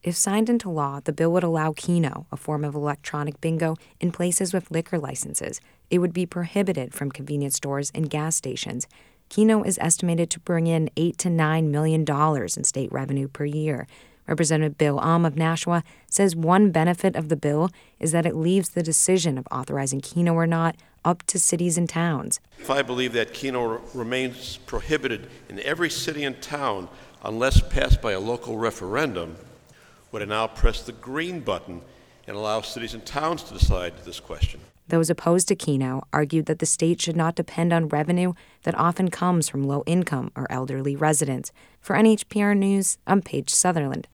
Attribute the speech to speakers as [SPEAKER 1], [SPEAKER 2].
[SPEAKER 1] If signed into law, the bill would allow Keno, a form of electronic bingo, in places with liquor licenses. It would be prohibited from convenience stores and gas stations. Keno is estimated to bring in $8 to $9 million in state revenue per year. Representative Bill of Nashua says one benefit of the bill is that it leaves the decision of authorizing Keno or not up to cities and towns.
[SPEAKER 2] If I believe that Keno remains prohibited in every city and town unless passed by a local referendum, would I now press the green button and allow cities and towns to decide this question?
[SPEAKER 1] Those opposed to Keno argued that the state should not depend on revenue that often comes from low-income or elderly residents. For NHPR News, I'm Paige Sutherland.